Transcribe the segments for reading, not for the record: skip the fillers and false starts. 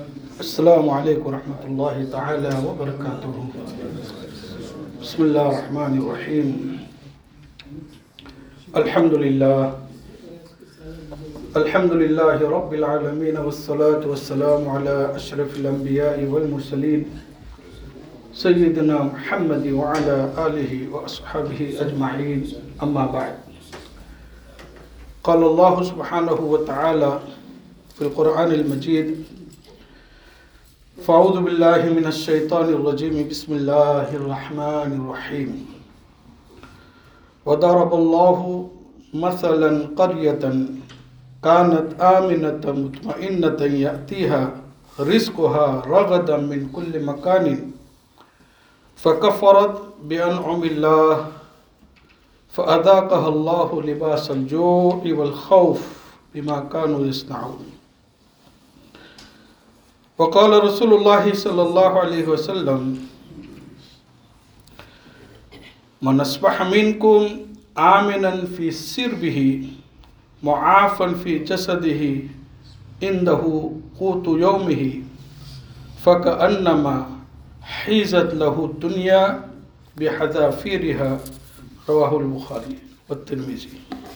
السلام عليكم ورحمة الله تعالى وبركاته. بسم الله الرحمن الرحيم. الحمد لله رب العالمين، والصلاة والسلام على أشرف الأنبياء والمرسلين سيدنا محمد وعلى آله وأصحابه أجمعين. أما بعد، قال الله سبحانه وتعالى في القرآن المجيد: فأعوذ بالله من الشيطان الرجيم، بسم الله الرحمن الرحيم. وضرب الله مثلا قرية كانت آمنة مطمئنة يأتيها رزقها رغدا من كل مكان فكفرت بأنعم الله فأذاقها الله لباس الجوع والخوف بما كانوا يصنعون. وقال رسول الله صلى الله عليه وسلم: من أصبح منكم آمنا في سربه معافا في جسده عنده قوت يومه فكأنما حيزت له الدنيا بحذافيرها. رواه البخاري والترمذي.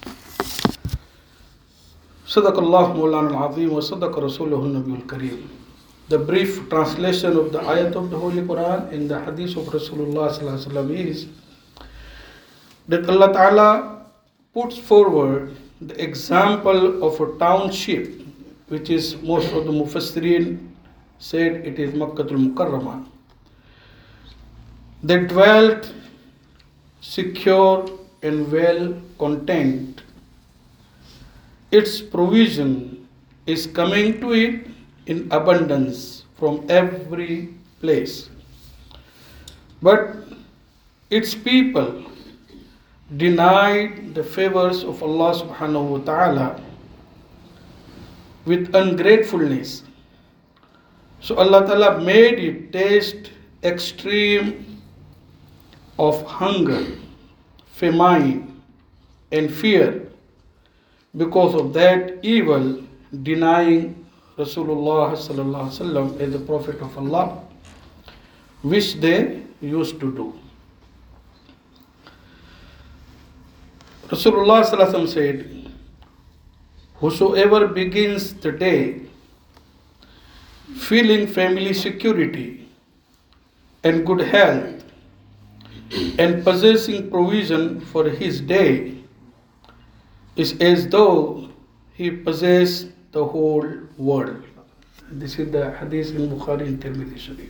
صدق الله مولانا العظيم وصدق رسوله النبي الكريم. The brief translation of the ayat of the Holy Quran in the hadith of Rasulullah sallallahu alaihi wasallam is that Allah Ta'ala puts forward the example of a township, which is most of the Mufassirin said it is Makkatul Mukarramah. They dwelt secure and well content. Its provision is coming to it in abundance from every place. But its people denied the favors of Allah subhanahu wa ta'ala with ungratefulness. So Allah ta'ala made it taste extreme of hunger, famine and fear because of that evil, denying Rasulullah sallallahu alaihi wasallam as the Prophet of Allah, which they used to do. Rasulullah sallallahu alaihi wasallam said, whosoever begins the day feeling family security and good health and possessing provision for his day is as though he possessed the whole world. This is the hadith in Bukhari and Tirmidhi Sharif.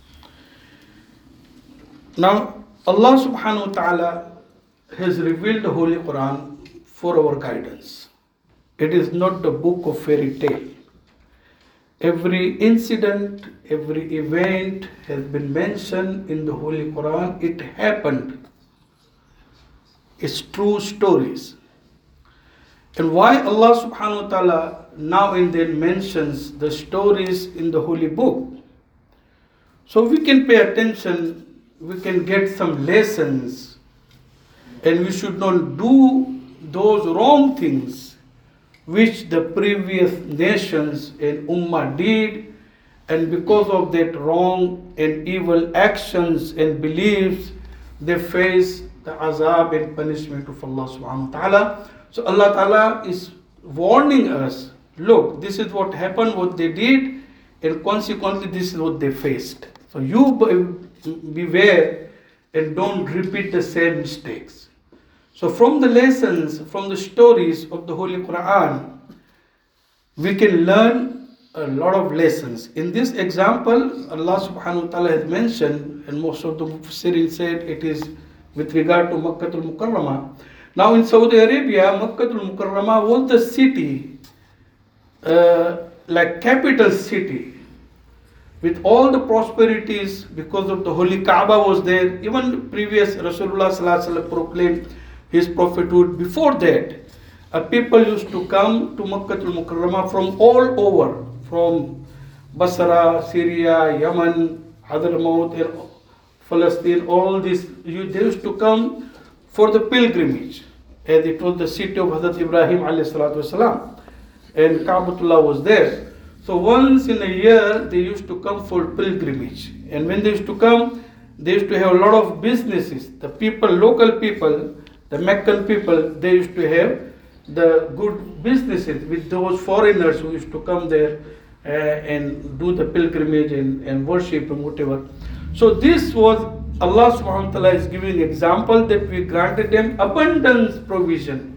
Now, Allah subhanahu wa ta'ala has revealed the Holy Quran for our guidance. It is not the book of fairy tale. Every incident, every event has been mentioned in the Holy Quran. It happened. It's true stories. And why Allah subhanahu wa ta'ala now and then mentions the stories in the Holy Book? So we can pay attention, we can get some lessons, and we should not do those wrong things which the previous nations and Ummah did, and because of that wrong and evil actions and beliefs, they face the azab and punishment of Allah subhanahu wa ta'ala. So Allah Ta'ala is warning us, look, this is what happened, what they did, and consequently this is what they faced. So you beware and don't repeat the same mistakes. So from the lessons, from the stories of the Holy Quran, we can learn a lot of lessons. In this example, Allah subhanahu wa ta'ala has mentioned, and most of the Mufassirin said it is with regard to Makkatul Mukarramah. Now in Saudi Arabia, Makkatul Mukarramah was the city, like capital city, with all the prosperities because of the Holy Kaaba was there. Even previous Rasulullah sallallahu alaihi wasallam proclaimed his prophethood. Before that, people used to come to Makkatul Mukarramah from all over, from Basra, Syria, Yemen, Hadramaut, Palestine, all this. They used to come for the pilgrimage. And it was the city of Hazrat Ibrahim alayhi salatu wasalam. And Kaabatullah was there. So once in a year, they used to come for pilgrimage. And when they used to come, they used to have a lot of businesses. The people, local people, the Meccan people, they used to have the good businesses with those foreigners who used to come there and do the pilgrimage and worship and whatever. So this was Allah subhanahu wa ta'ala is giving example that we granted them abundance provision.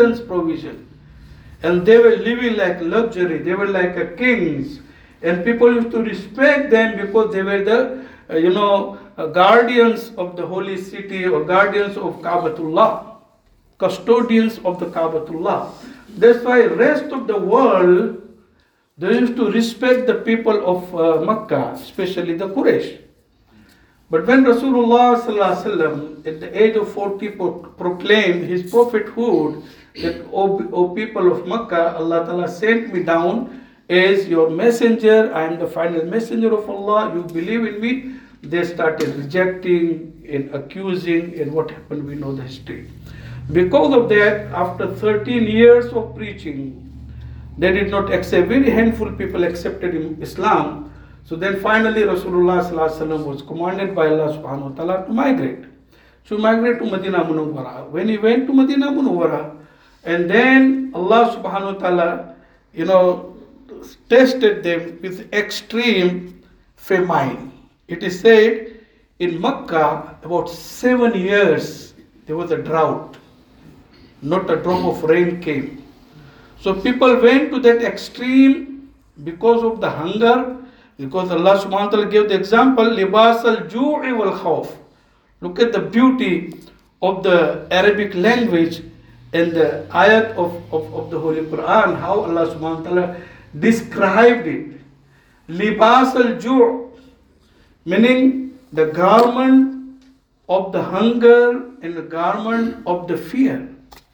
And they were living like luxury, they were like kings. And people used to respect them because they were the, guardians of the holy city or guardians of Kaabatullah, custodians of the Kaabatullah. That's why rest of the world, they used to respect the people of Makkah, especially the Quraysh. But when Rasulullah sallallahu alaihi wasallam at the age of 40 proclaimed his prophethood, that, O people of Makkah, Allah Ta'ala sent me down as your messenger, I am the final messenger of Allah, you believe in me. They started rejecting and accusing, and what happened, we know the history. Because of that, after 13 years of preaching, they did not accept, very handful people accepted Islam. So then finally Rasulullah sallallahu alaihi wasallam was commanded by Allah subhanahu wa ta'ala to migrate. So migrate to Medina Munawwara. When he went to Medina Munawwara, and then Allah subhanahu wa ta'ala, tested them with extreme famine. It is said in Makkah about 7 years there was a drought. Not a drop of rain came. So people went to that extreme because of the hunger. Because Allah subhanahu wa ta'ala gave the example, libas al-ju'i wal khawf. Look at the beauty of the Arabic language and the ayat of the Holy Quran, how Allah subhanahu wa ta'ala described it. Libas al-ju', meaning the garment of the hunger and the garment of the fear.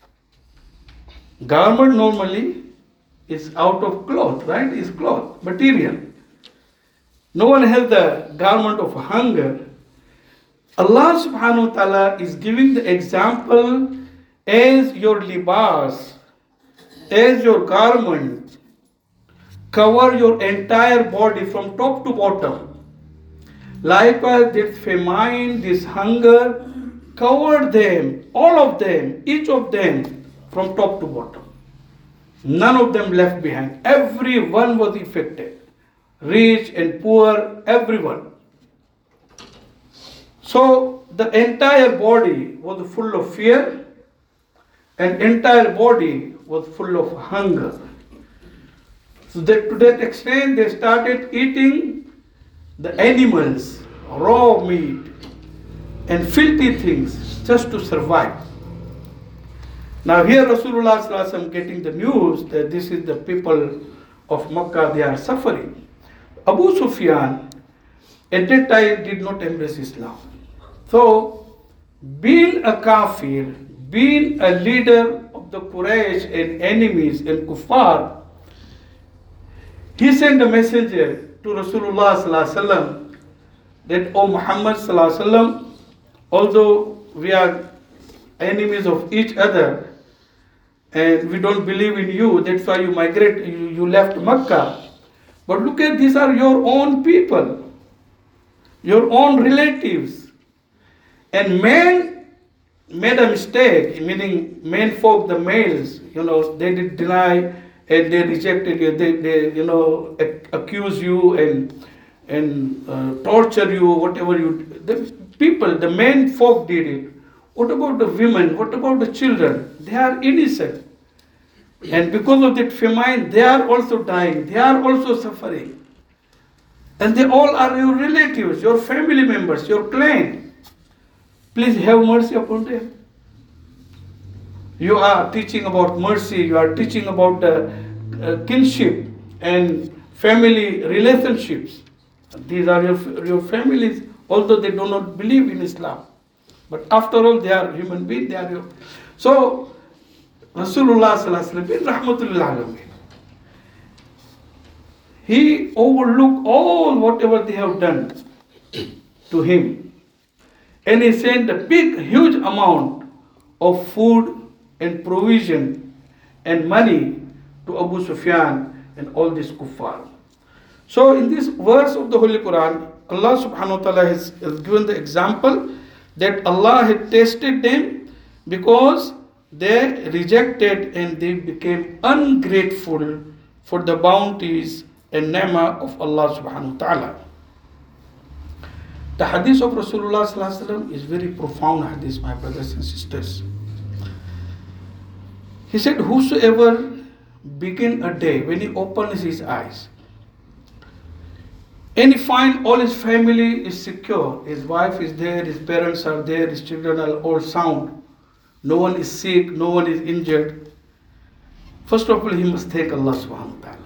Garment normally is out of cloth, right? Is cloth, material. No one has the garment of hunger. Allah subhanahu wa ta'ala is giving the example as your libas, as your garment, cover your entire body from top to bottom. Likewise, this famine, this hunger, covered them, all of them, each of them, from top to bottom. None of them left behind. Everyone was affected. Rich and poor, everyone. So the entire body was full of fear, and entire body was full of hunger. So that to that extent they started eating the animals, raw meat, and filthy things just to survive. Now here Rasulullah sallallahu alaihi wasallam getting the news that this is the people of Makkah, they are suffering. Abu Sufyan at that time did not embrace Islam. So, being a kafir, being a leader of the Quraysh and enemies and kuffar, he sent a messenger to Rasulullah sallallahu alaihi wasallam that, O Muhammad sallallahu alaihi wasallam, although we are enemies of each other and we don't believe in you, that's why you left Makkah. But look at, these are your own people, your own relatives. And men made a mistake, meaning men folk, the males, they did deny and they rejected you, they accuse you and torture you, whatever you, the people, the men folk did it. What about the women? What about the children? They are innocent. And because of that famine, they are also dying. They are also suffering. And they all are your relatives, your family members, your clan. Please have mercy upon them. You are teaching about mercy. You are teaching about kinship and family relationships. These are your families, although they do not believe in Islam. But after all, they are human beings. They are your... So, Rasulullah sallallahu alaihi wasallam, he overlooked all whatever they have done to him. And he sent a big, huge amount of food and provision and money to Abu Sufyan and all these kuffar. So in this verse of the Holy Quran, Allah subhanahu wa ta'ala has given the example that Allah had tested them because they rejected and they became ungrateful for the bounties and ni'mah of Allah subhanahu wa ta'ala. The hadith of Rasulullah sallallahu alaihi wasallam is very profound hadith, my brothers and sisters. He said, whosoever begin a day when he opens his eyes and he find all his family is secure, his wife is there, his parents are there, his children are all sound, no one is sick, no one is injured. First of all, he must thank Allah subhanahu wa ta'ala.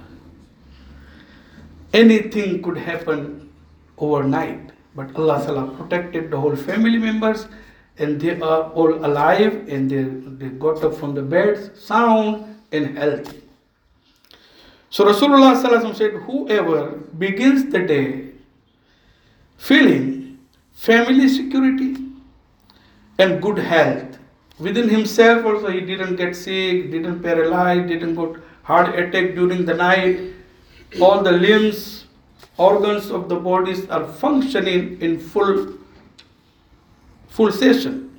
Anything could happen overnight, but Allah ta'ala protected the whole family members and they are all alive and they got up from the beds sound and healthy. So Rasulullah sallallahu alaihi wasallam said, whoever begins the day feeling family security and good health within himself also, he didn't get sick, didn't paralyze, didn't got heart attack during the night, all the limbs, organs of the bodies are functioning in full session,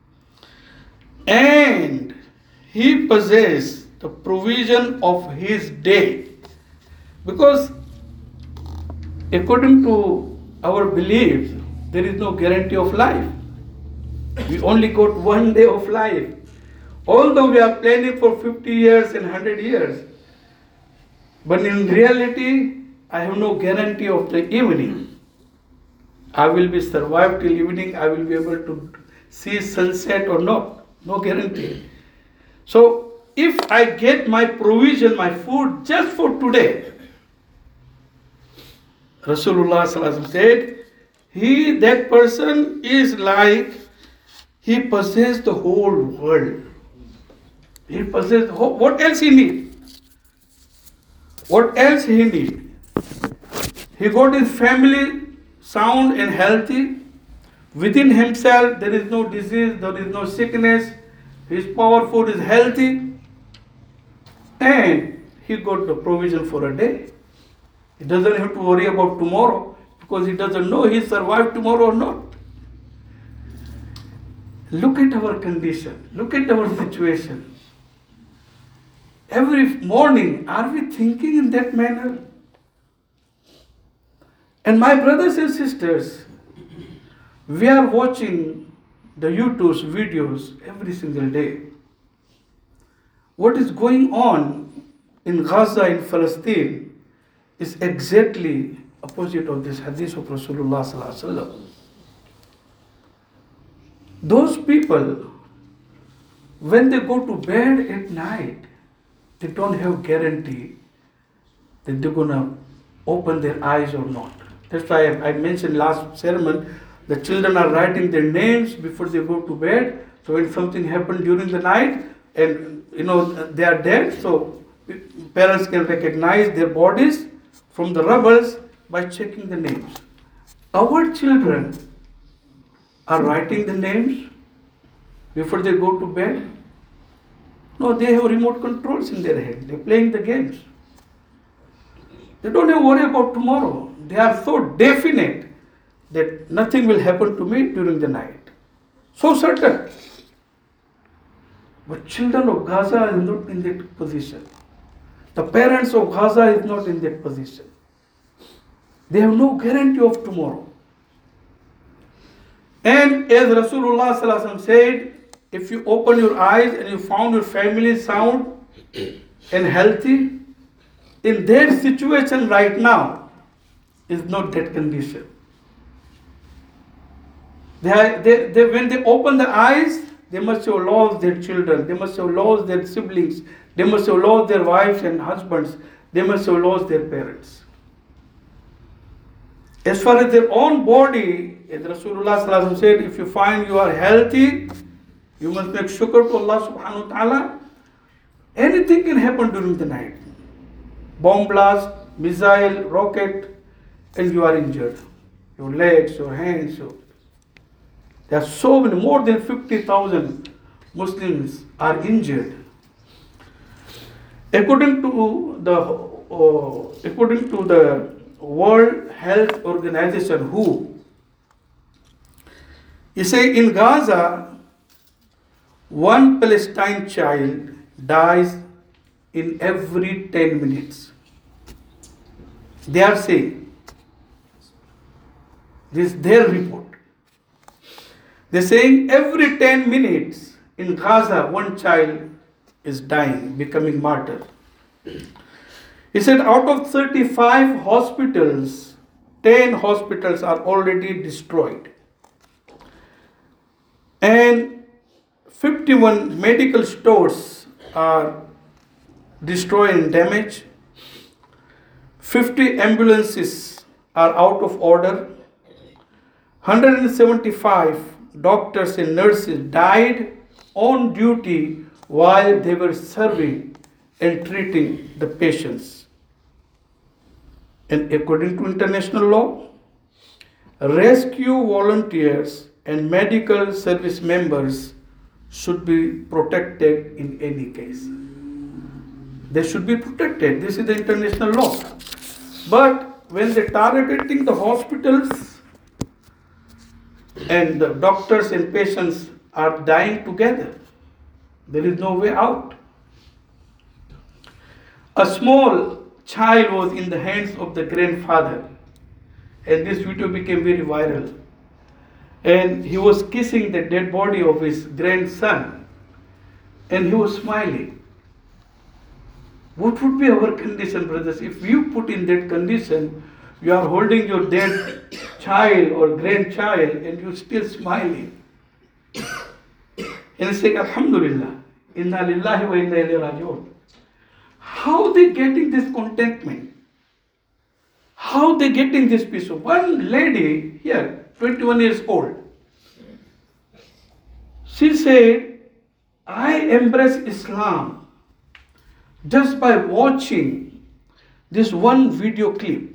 and he possesses the provision of his day, because according to our belief there is no guarantee of life. We only got one day of life, although we are planning for 50 years and 100 years, but in reality I have no guarantee of the evening. I will be survived till evening, I will be able to see sunset or not, no guarantee. So if I get my provision, my food just for today, Rasulullah sallallahu alaihi wasallam said, that person is like he possesses the whole world. He possesses what else he need? What else he need? He got his family sound and healthy. Within himself there is no disease, there is no sickness. His powerful is healthy. And he got the provision for a day. He doesn't have to worry about tomorrow because he doesn't know he survived tomorrow or not. Look at our condition. Look at our situation. Every morning, are we thinking in that manner? And my brothers and sisters, we are watching the YouTube's videos every single day. What is going on in Gaza, in Palestine, is exactly opposite of this hadith of Rasulullah sallallahu alaihi wasallam. Those people, when they go to bed at night, they don't have guarantee that they're going to open their eyes or not. That's why I mentioned last sermon, the children are writing their names before they go to bed. So when something happened during the night and they are dead, so parents can recognize their bodies from the rubbles by checking the names. Our children are writing the names before they go to bed. No, they have remote controls in their head. They're playing the games. They don't have to worry about tomorrow. They are so definite that nothing will happen to me during the night. So certain. But children of Gaza are not in that position. The parents of Gaza is not in that position. They have no guarantee of tomorrow. And as Rasulullah sallallahu alaihi wasallam said, if you open your eyes and you found your family sound and healthy, in that situation right now is not that condition. When they open the eyes, they must have lost their children, they must have lost their siblings, they must have lost their wives and husbands, they must have lost their parents. As far as their own body, as Rasulullah sallallahu alaihi wasallam said, if you find you are healthy, you must make shukr to Allah subhanahu wa ta'ala. Anything can happen during the night. Bomb blast, missile, rocket, and you are injured. Your legs, your hands. There are so many, more than 50,000 Muslims are injured. According to the World Health Organization, WHO, he say in Gaza, one Palestine child dies in every 10 minutes. They are saying, this is their report. They're saying every 10 minutes in Gaza, one child is dying, becoming martyr. He said out of 35 hospitals, 10 hospitals are already destroyed. And 51 medical stores are destroyed and damaged. 50 ambulances are out of order. 175 doctors and nurses died on duty while they were serving and treating the patients. And according to international law, rescue volunteers and medical service members should be protected in any case. They should be protected. This is the international law. But when they're targeting the hospitals and the doctors and patients are dying together, there is no way out. A small child was in the hands of the grandfather, and this video became very viral. And he was kissing the dead body of his grandson, and he was smiling. What would be our condition, brothers, if you put in that condition? You are holding your dead child or grandchild and you still smiling. And saying, Alhamdulillah, Inna lillahi wa inna ilayhi raji'un. How they getting this contentment? How they getting this peace? One lady here, 21 years old, she said, I embrace Islam just by watching this one video clip.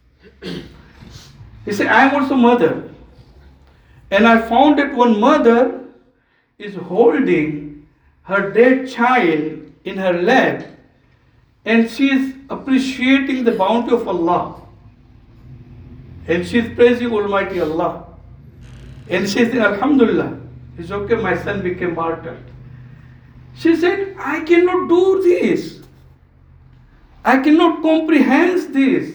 He said, I am also mother. And I found that one mother is holding her dead child in her lap, and she is appreciating the bounty of Allah. And she is praising Almighty Allah. And she said, Alhamdulillah, it's okay, my son became martyr. She said, I cannot do this. I cannot comprehend this.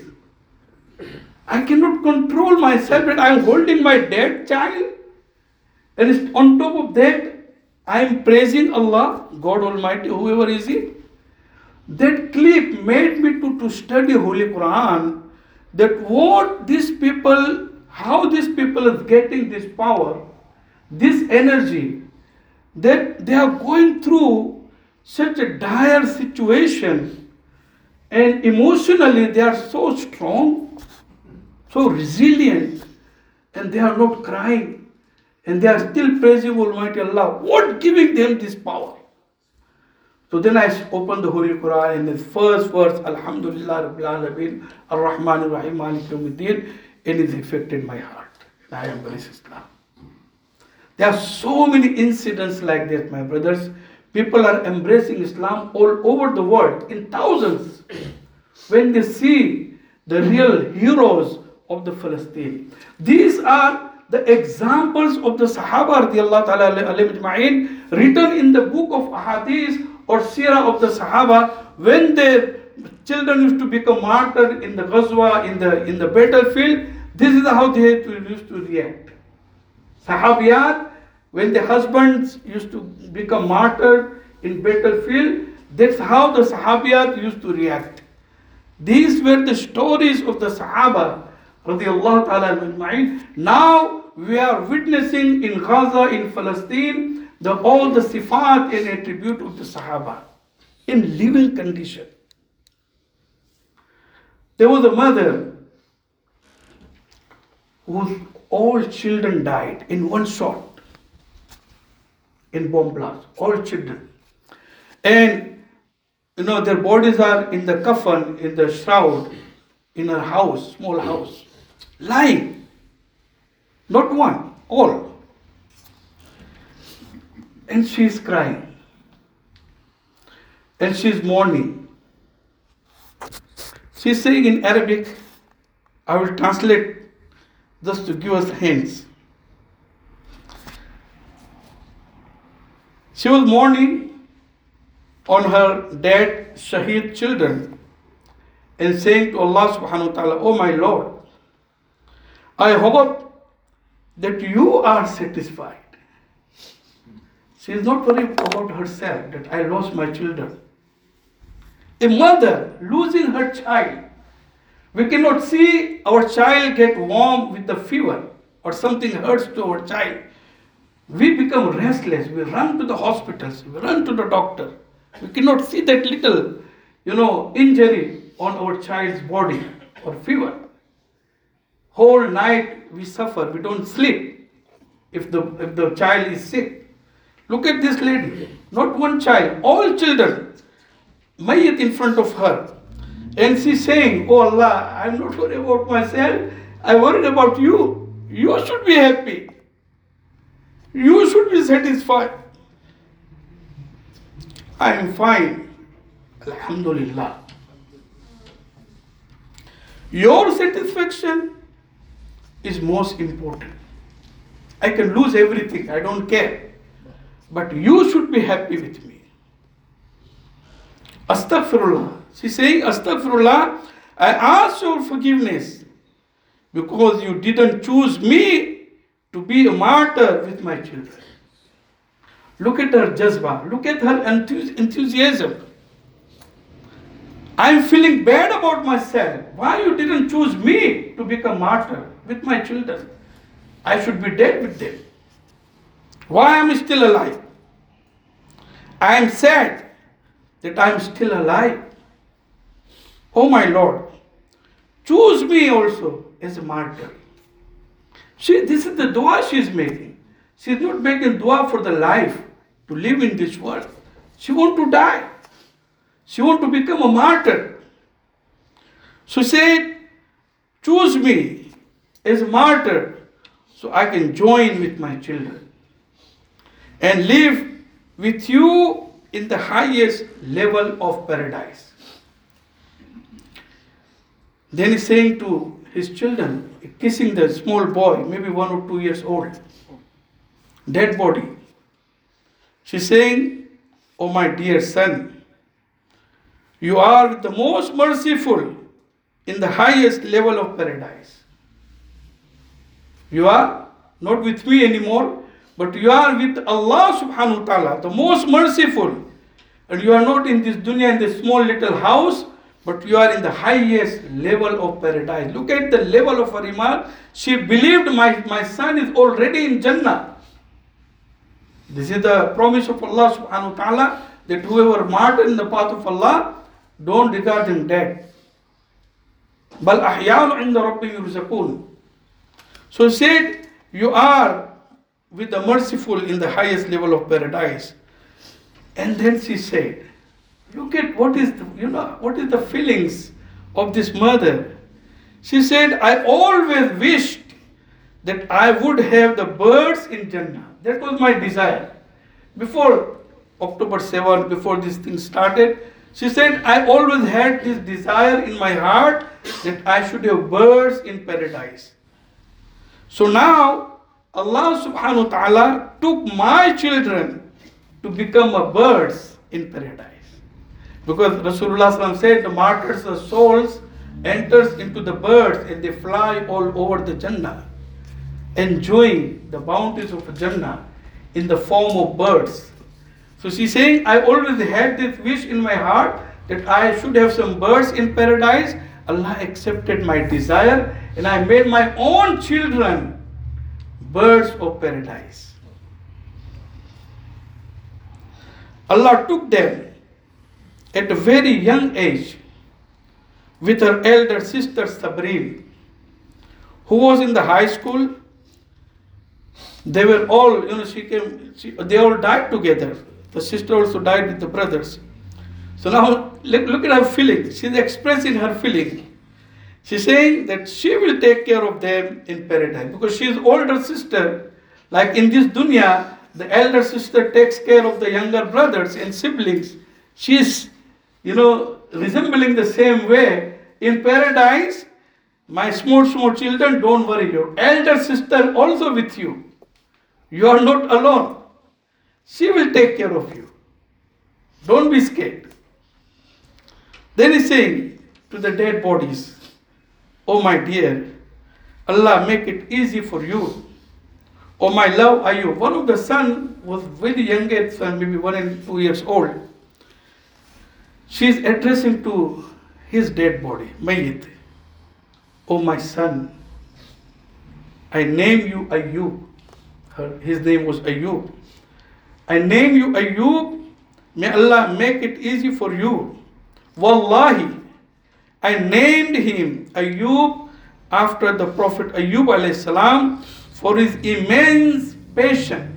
I cannot control myself, and I am holding my dead child. And on top of that, I am praising Allah, God Almighty, whoever is He. That clip made me to study Holy Quran, that what these people, how these people are getting this power, this energy, that they are going through such a dire situation, and emotionally they are so strong, so resilient, and they are not crying, and they are still praising Almighty Allah. What giving them this power? So then I opened the Holy Quran, and the first verse, Alhamdulillah Rabbil Alameen, Ar-Rahman Ar-Rahim, Malik Yawmiddin, and it affected my heart. And I embrace Islam. There are so many incidents like that, my brothers. People are embracing Islam all over the world in thousands when they see the real heroes of the Palestine. These are the examples of the Sahaba radiallahu ta'ala alayhim ajma'in, written in the book of Ahadith or Sirah of the Sahaba, when their children used to become martyred in the Ghazwa, in the battlefield. This is how they used to react. Sahabiyat, when the husbands used to become martyred in battlefield, that's how the Sahabiyat used to react. These were the stories of the Sahaba radiallahu ta'ala ajma'in. Now we are witnessing in Gaza, in Palestine, all the sifat and attribute of the Sahaba in living condition. There was a mother whose all children died in one shot, in bomb blast, all children. And their bodies are in the coffin, in the shroud, in her house, small house, lying. Not one, all. And she is crying. And she is mourning. She is saying in Arabic, I will translate just to give us hints. She was mourning on her dead Shaheed children and saying to Allah subhanahu wa ta'ala, "Oh my Lord, I hope that you are satisfied." She is not worried about herself, that I lost my children. A mother losing her child. We cannot see our child get warm with the fever or something hurts to our child. We become restless. We run to the hospitals. We run to the doctor. We cannot see that little, injury on our child's body or fever. Whole night we suffer. We don't sleep if the child is sick. Look at this lady. Not one child. All children. Mayyat in front of her. And she's saying, "Oh Allah, I'm not worried about myself. I'm worried about you. You should be happy. You should be satisfied." I am fine. Alhamdulillah. Your satisfaction is most important. I can lose everything. I don't care. But you should be happy with me. Astaghfirullah. She's saying, "Astaghfirullah, I ask your forgiveness because you didn't choose me to be a martyr with my children." Look at her jazba. Look at her enthusiasm. I'm feeling bad about myself. Why you didn't choose me to become martyr with my children? I should be dead with them. Why am I still alive? I am sad that I am still alive. Oh my Lord, choose me also as a martyr. This is the dua she is making. She is not making dua for the life to live in this world. She wants to die. She wants to become a martyr. So say, choose me as a martyr so I can join with my children and live with you in the highest level of paradise. Then he's saying to his children, kissing the small boy, maybe 1 or 2 years old, dead body. She's saying, "Oh my dear son, you are the most merciful in the highest level of paradise. You are not with me anymore, but you are with Allah subhanahu wa ta'ala, the most merciful. And you are not in this dunya, in this small little house, but you are in the highest level of paradise." Look at the level of her iman. She believed my son is already in Jannah. This is the promise of Allah subhanahu wa ta'ala, that whoever martyred in the path of Allah, don't regard him dead. Bal ahya'un 'inda rabbihim yurzaqun. So he said, you are with the merciful in the highest level of paradise. And then she said, look at what is the feelings of this mother. She said, "I always wished that I would have the birds in Jannah." That was my desire. Before October 7th, before this thing started, she said, "I always had this desire in my heart that I should have birds in paradise." So now, Allah subhanahu wa ta'ala took my children to become a birds in paradise. Because Rasulullah sallallahu alaihi wasallam said, the martyrs' souls enters into the birds and they fly all over the Jannah, enjoying the bounties of Jannah in the form of birds. So she's saying, I always had this wish in my heart that I should have some birds in paradise. Allah accepted my desire and I made my own children birds of paradise. Allah took them at a very young age with her elder sister Sabreen, who was in the high school. They were all, they all died together. The sister also died with the brothers. So now look at her feeling. She's expressing her feeling. She's saying that she will take care of them in paradise because she is older sister. Like in this dunya, the elder sister takes care of the younger brothers and siblings. She is, resembling the same way. In paradise, My small children, don't worry. Your elder sister also with you. You are not alone. She will take care of you. Don't be scared. Then he's saying to the dead bodies, oh my dear, Allah make it easy for you. Oh my love, Ayub. One of the son was very young son, maybe 1 and 2 years old. She is addressing to his dead body, Mayyit. Oh my son, I name you Ayub. His name was Ayub. I name you Ayub. May Allah make it easy for you. Wallahi, I named him Ayub after the Prophet Ayub alayhi salam for his immense patience.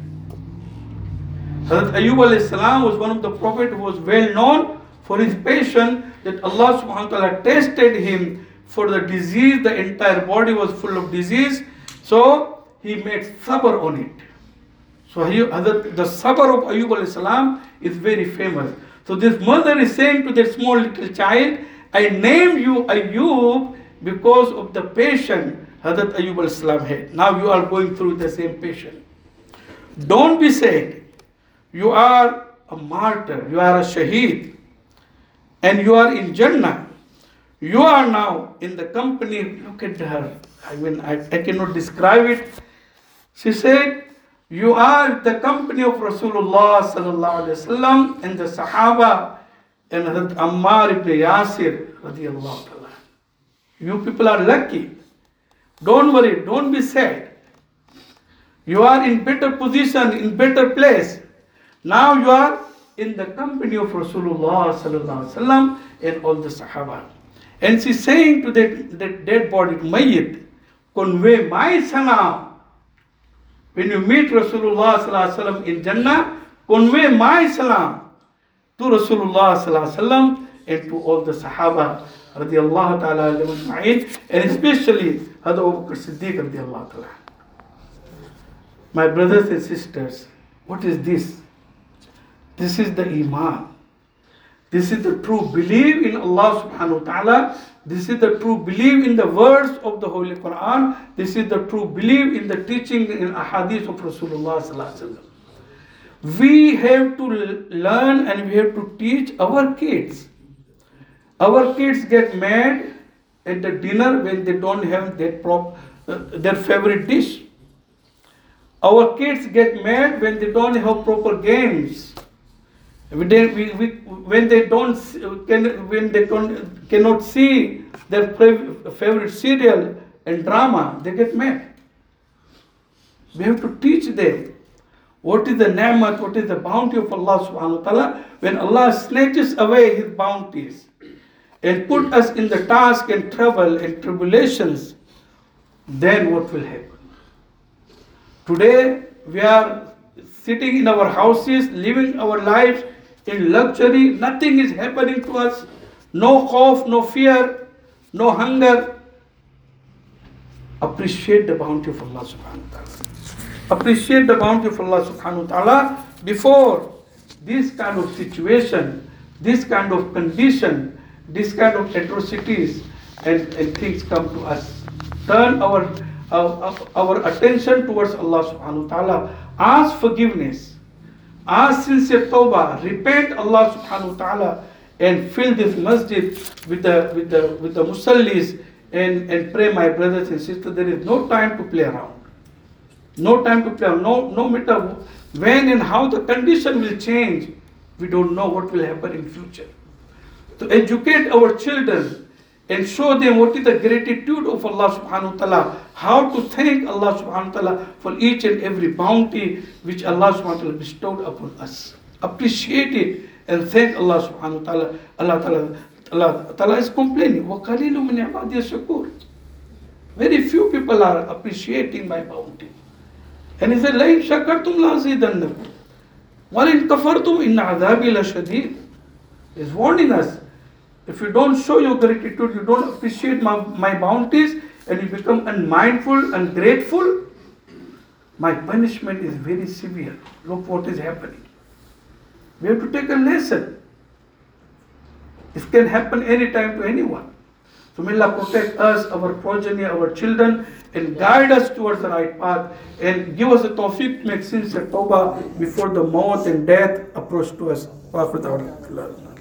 Hazrat Ayub alayhi salam was one of the Prophet who was well known for his patience, that Allah subhanahu wa ta'ala tested him for the disease. The entire body was full of disease. So he made sabr on it. So the sabr of Ayub alayhi salam is very famous. So this mother is saying to that small little child, I name you Ayub because of the patience Hazrat Ayub alayhi salam had. Now you are going through the same patience. Don't be sad. You are a martyr. You are a shaheed. And you are in Jannah. You are now in the company. Look at her. I cannot describe it. She said, you are the company of Rasulullah sallallahu alaihi wasallam and the Sahaba and Hazrat Ammar ibn Yasir radiyallahu ta'ala. You people are lucky. Don't worry, don't be sad. You are in better position, in better place. Now you are in the company of Rasulullah sallallahu alaihi wasallam and all the Sahaba. And she's saying to that dead body, Mayyit, convey my salam. When you meet Rasulullah sallallahu alaihi wasallam in Jannah, convey my salam to Rasulullah sallallahu alaihi wasallam and to all the Sahaba radiyallahu ta'ala ajma'in, and especially Hazrat Abu Bakr Siddiq radiyallahu ta'ala. My brothers and sisters, what is this? This is the Iman. This is the true belief in Allah subhanahu wa ta'ala. This is the true belief in the words of the Holy Quran. This is the true belief in the teaching in ahadith of Rasulullah sallallahu alaihi wasallam. We have to learn and we have to teach our kids. Our kids get mad at the dinner when they don't have their favorite dish. Our kids get mad when they don't have proper games. When they cannot see their favorite serial and drama, they get mad. We have to teach them what is the ni'mat, what is the bounty of Allah subhanahu wa ta'ala. When Allah snatches away His bounties and put us in the task and trouble and tribulations, then what will happen? Today we are sitting in our houses, living our lives in luxury. Nothing is happening to us. No khawf, no fear, no hunger. Appreciate the bounty of Allah subhanahu wa ta'ala. Appreciate the bounty of Allah subhanahu wa ta'ala before this kind of situation, this kind of condition, this kind of atrocities and things come to us. Turn our attention towards Allah subhanahu wa ta'ala. Ask forgiveness. Ask sincere tawbah. Repent Allah subhanahu wa ta'ala and fill this masjid with the musallis and pray, my brothers and sisters. There is no time to play around. No time to play around. No matter when and how the condition will change, we don't know what will happen in future. To educate our children and show them what is the gratitude of Allah subhanahu wa ta'ala, how to thank Allah subhanahu wa ta'ala for each and every bounty which Allah subhanahu wa ta'ala bestowed upon us. Appreciate it and thank Allah subhanahu wa ta'ala. Allah ta'ala is complaining, وَقَلِيلٌ مِنْ عِبَادِيَ الشَّكُورِ. Very few people are appreciating my bounty. And he said, لَإِنْ شَكَرْتُمْ لَأَزِيدَنَّكُمْ وَلَإِنْ كَفَرْتُمْ إِنَّ عَذَابِي لَشَدِيدٌ. He is warning us. If you don't show your gratitude, you don't appreciate my bounties, and you become unmindful, ungrateful, my punishment is very severe. Look what is happening. We have to take a lesson. This can happen anytime to anyone. So may Allah protect us, our progeny, our children, and guide us towards the right path, and give us the tawfiq to make sincere tawbah before the maut and death approach to us.